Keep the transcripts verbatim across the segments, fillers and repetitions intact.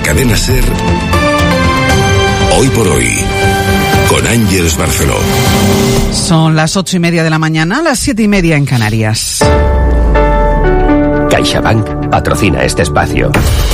Cadena SER, Hoy por Hoy, con Ángeles Barceló. Son las ocho y media de la mañana, las siete y media en Canarias. CaixaBank patrocina este espacio.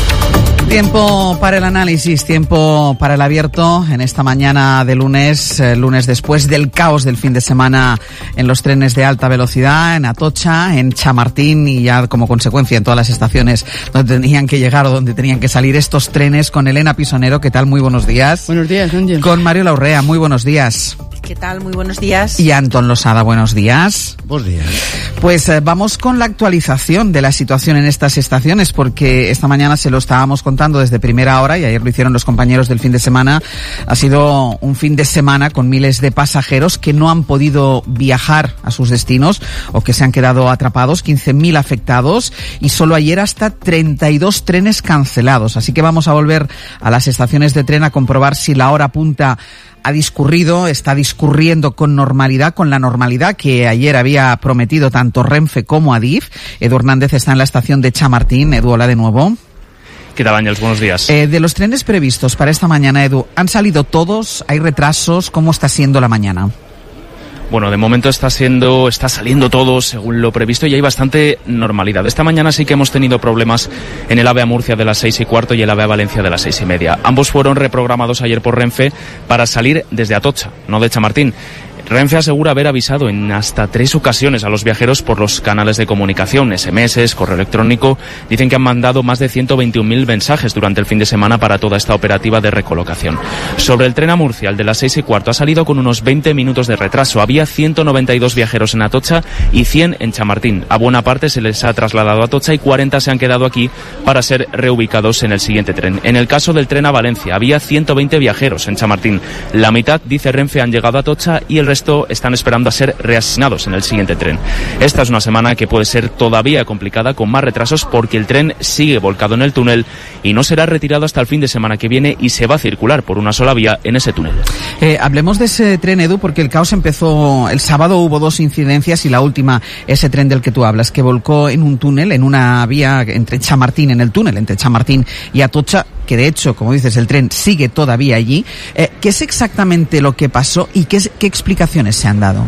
Tiempo para el análisis, tiempo para el abierto en esta mañana de lunes, eh, lunes después del caos del fin de semana en los trenes de alta velocidad, en Atocha, en Chamartín y ya como consecuencia en todas las estaciones donde tenían que llegar o donde tenían que salir estos trenes. Con Elena Pisonero, ¿qué tal? Muy buenos días. Buenos días, Ángel. Con Mario Laurrea, muy buenos días. ¿Qué tal? Muy buenos días. Y Antón Losada, buenos días. Buenos días. Pues eh, vamos con la actualización de la situación en estas estaciones, porque esta mañana se lo estábamos contando desde primera hora y ayer lo hicieron los compañeros del fin de semana. Ha sido un fin de semana con miles de pasajeros que no han podido viajar a sus destinos o que se han quedado atrapados, quince mil afectados y solo ayer hasta treinta y dos trenes cancelados. Así que vamos a volver a las estaciones de tren a comprobar si la hora punta ha discurrido, está discurriendo con normalidad, con la normalidad que ayer había prometido tanto Renfe como Adif. Edu Hernández está en la estación de Chamartín. Edu, hola de nuevo. ¿Qué tal, Ángels? Buenos días. Eh, de los trenes previstos para esta mañana, Edu, ¿han salido todos? ¿Hay retrasos? ¿Cómo está siendo la mañana? Bueno, de momento está siendo, está saliendo todo según lo previsto y hay bastante normalidad. Esta mañana sí que hemos tenido problemas en el AVE a Murcia de las seis y cuarto y el AVE a Valencia de las seis y media. Ambos fueron reprogramados ayer por Renfe para salir desde Atocha, no de Chamartín. Renfe asegura haber avisado en hasta tres ocasiones a los viajeros por los canales de comunicación, ese eme ese, correo electrónico. Dicen que han mandado más de ciento veintiún mil mensajes durante el fin de semana para toda esta operativa de recolocación. Sobre el tren a Murcia, el de las seis y cuarto, ha salido con unos veinte minutos de retraso. Había ciento noventa y dos viajeros en Atocha y cien en Chamartín. A buena parte se les ha trasladado a Atocha y cuarenta se han quedado aquí para ser reubicados en el siguiente tren. En el caso del tren a Valencia, había ciento veinte viajeros en Chamartín. La mitad, dice Renfe, han llegado a Atocha y el resto están esperando a ser reasignados en el siguiente tren. Esta es una semana que puede ser todavía complicada con más retrasos porque el tren sigue volcado en el túnel y no será retirado hasta el fin de semana que viene y se va a circular por una sola vía en ese túnel. Eh, hablemos de ese tren, Edu, porque el caos empezó, el sábado hubo dos incidencias y la última, ese tren del que tú hablas, que volcó en un túnel, en una vía entre Chamartín, en el túnel entre Chamartín y Atocha, que de hecho, como dices, el tren sigue todavía allí. Eh, ¿Qué es exactamente lo que pasó y qué, qué explicaciones se han dado?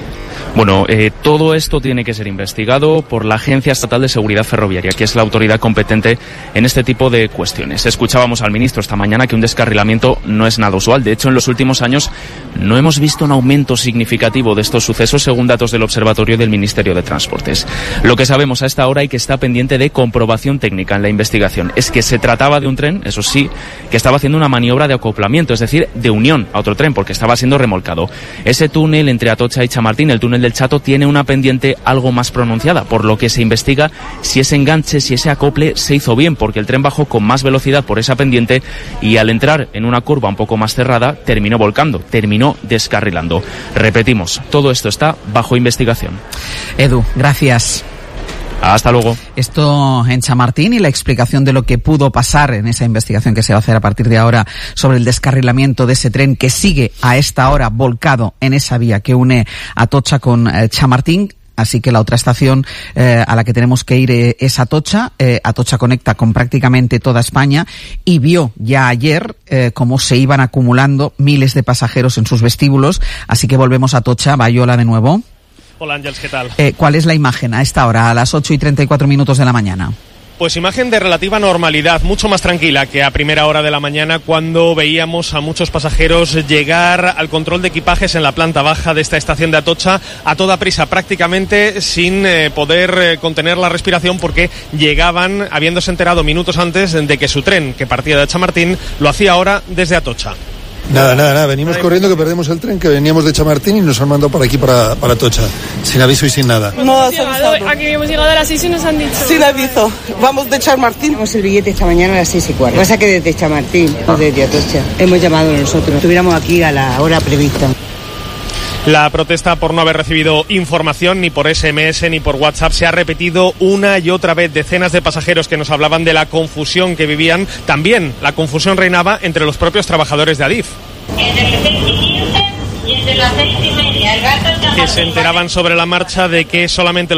Bueno, eh, todo esto tiene que ser investigado por la Agencia Estatal de Seguridad Ferroviaria, que es la autoridad competente en este tipo de cuestiones. Escuchábamos al ministro esta mañana que un descarrilamiento no es nada usual. De hecho, en los últimos años no hemos visto un aumento significativo de estos sucesos, según datos del Observatorio del Ministerio de Transportes. Lo que sabemos a esta hora y que está pendiente de comprobación técnica en la investigación es que se trataba de un tren, eso sí, que estaba haciendo una maniobra de acoplamiento, es decir, de unión a otro tren, porque estaba siendo remolcado. Ese túnel entre Atocha y Chamartín, el túnel del Chato, tiene una pendiente algo más pronunciada, por lo que se investiga si ese enganche, si ese acople se hizo bien, porque el tren bajó con más velocidad por esa pendiente y al entrar en una curva un poco más cerrada terminó volcando, terminó descarrilando. Repetimos, todo esto está bajo investigación. Edu, gracias. Hasta luego. Esto en Chamartín y la explicación de lo que pudo pasar en esa investigación que se va a hacer a partir de ahora sobre el descarrilamiento de ese tren que sigue a esta hora volcado en esa vía que une Atocha con eh, Chamartín. Así que la otra estación eh, a la que tenemos que ir eh, es Atocha. Eh, Atocha conecta con prácticamente toda España y vio ya ayer eh, cómo se iban acumulando miles de pasajeros en sus vestíbulos. Así que volvemos a Atocha. Bayola de nuevo. Hola, Ángels, ¿qué tal? Eh, ¿Cuál es la imagen a esta hora, a las ocho y treinta y cuatro minutos de la mañana? Pues imagen de relativa normalidad, mucho más tranquila que a primera hora de la mañana cuando veíamos a muchos pasajeros llegar al control de equipajes en la planta baja de esta estación de Atocha a toda prisa, prácticamente sin eh, poder eh, contener la respiración porque llegaban habiéndose enterado minutos antes de que su tren, que partía de Chamartín, lo hacía ahora desde Atocha. Nada, nada, nada, venimos corriendo que perdemos el tren, que veníamos de Chamartín y nos han mandado por aquí para, para Atocha, sin aviso y sin nada. No, llegado, aquí hemos llegado a las seis y nos han dicho. Sin aviso, vamos de Chamartín. Tenemos el billete esta mañana a las seis y cuarto. Pasa que desde Chamartín, no desde Atocha. Hemos llamado nosotros, estuviéramos aquí a la hora prevista. La protesta por no haber recibido información ni por ese eme ese ni por WhatsApp se ha repetido una y otra vez. Decenas de pasajeros que nos hablaban de la confusión que vivían. También la confusión reinaba entre los propios trabajadores de Adif. Que se enteraban sobre la marcha de que solamente